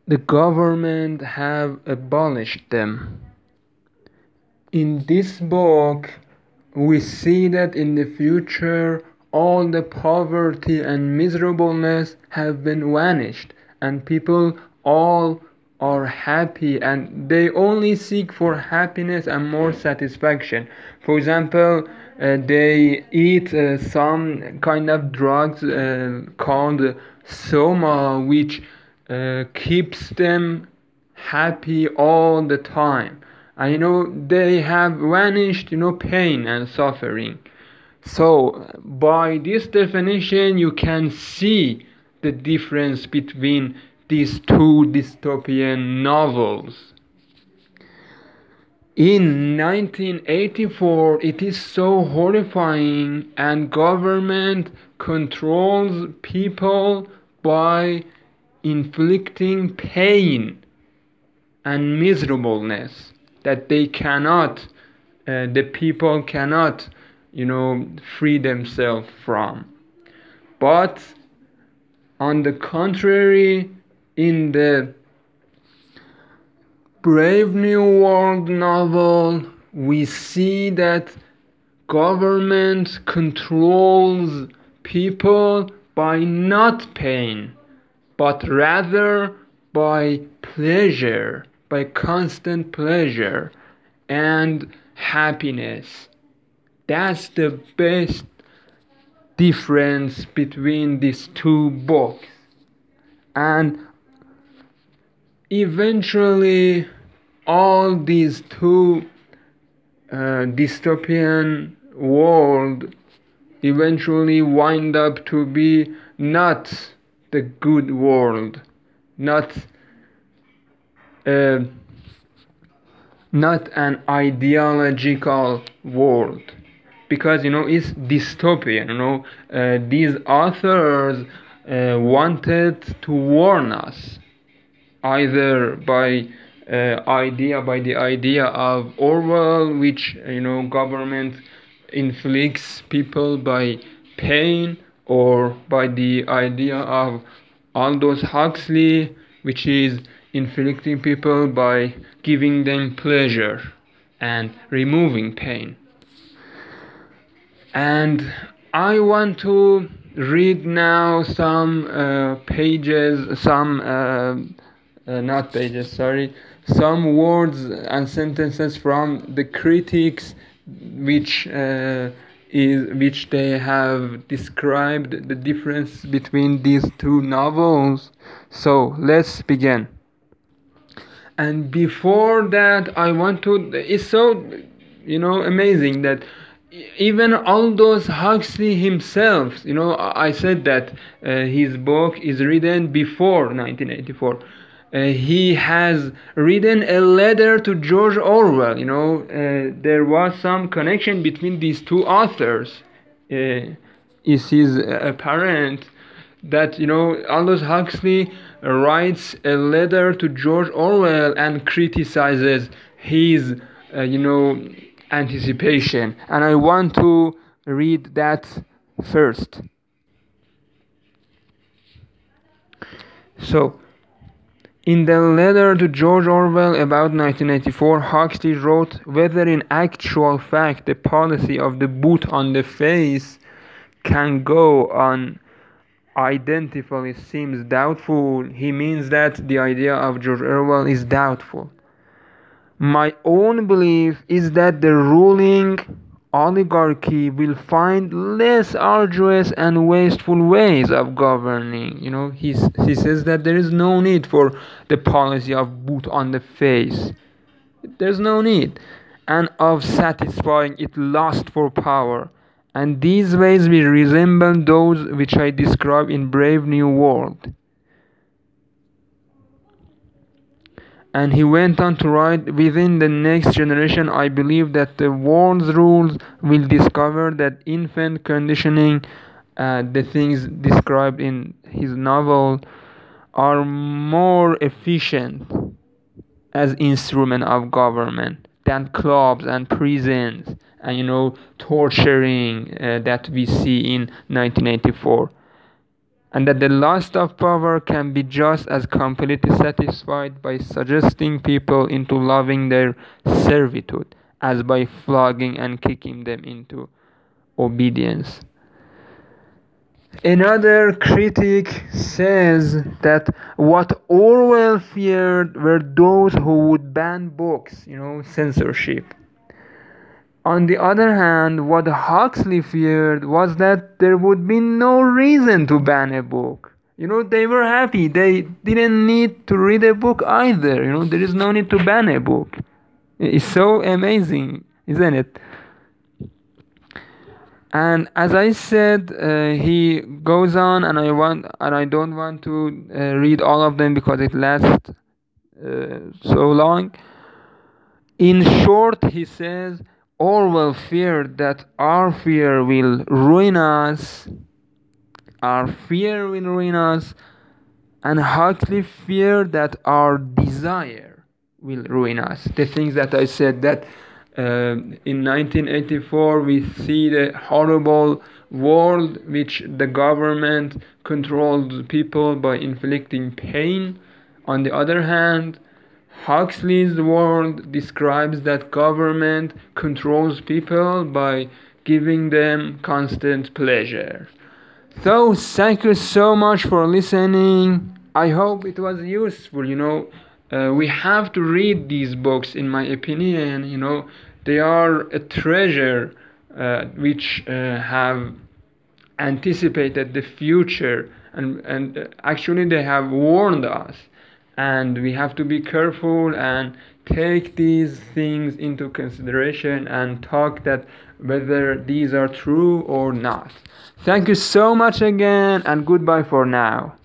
the government have abolished them. In this book, we see that in the future all the poverty and miserableness have been vanished, and people all are happy, and they only seek for happiness and more satisfaction. For example, they eat some kind of drugs called soma, which keeps them happy all the time. And they have vanished pain and suffering. So by this definition you can see the difference between these two dystopian novels. In 1984 it is so horrifying, and government controls people by inflicting pain and miserableness that the people cannot free themselves from. But on the contrary, in the Brave New World novel, we see that government controls people by not pain, but rather by pleasure, by constant pleasure and happiness. That's the best difference between these two books. And eventually all these two dystopian world eventually wind up to be not the good world, not an ideological world, because it's dystopian. These authors wanted to warn us, either by the idea of Orwell, which government inflicts people by pain, or by the idea of Aldous Huxley, which is inflicting people by giving them pleasure and removing pain. And I want to read now some some words and sentences from the critics, which they have described the difference between these two novels. So let's begin. And before that, I want to, it's so amazing that even Aldous Huxley himself, I said that his book is written before 1984. He has written a letter to George Orwell. There was some connection between these two authors. It is apparent that Aldous Huxley writes a letter to George Orwell and criticizes his anticipation, and I want to read that first. So, in the letter to George Orwell about 1984, Huxley wrote, "Whether in actual fact the policy of the boot on the face can go on identically seems doubtful. He means that the idea of George Orwell is doubtful. My own belief is that the ruling oligarchy will find less arduous and wasteful ways of governing." He says that there is no need for the policy of boot on the face. There's no need. And of satisfying its lust for power. And these ways will resemble those which I describe in Brave New World. And he went on to write, "Within the next generation, I believe that the world's rules will discover that infant conditioning, the things described in his novel, are more efficient as instrument of government than clubs and prisons and torturing that we see in 1984. and that the lust of power can be just as completely satisfied by suggesting people into loving their servitude as by flogging and kicking them into obedience. Another critic says that what Orwell feared were those who would ban books, censorship. On the other hand, what Huxley feared was that there would be no reason to ban a book. They were happy. They didn't need to read a book either. There is no need to ban a book. It's so amazing, isn't it? And as I said, he goes on, and I don't want to read all of them because it lasts so long. In short, he says, Orwell feared that our fear will ruin us. Our fear will ruin us. And Huxley feared that our desire will ruin us. The things that I said, that in 1984 we see the horrible world which the government controlled people by inflicting pain. On the other hand, Huxley's world describes that government controls people by giving them constant pleasure. So, thank you so much for listening. I hope it was useful. We have to read these books, in my opinion. They are a treasure which have anticipated the future, and actually they have warned us, and we have to be careful and take these things into consideration and talk that whether these are true or not. Thank you so much again, and goodbye for now.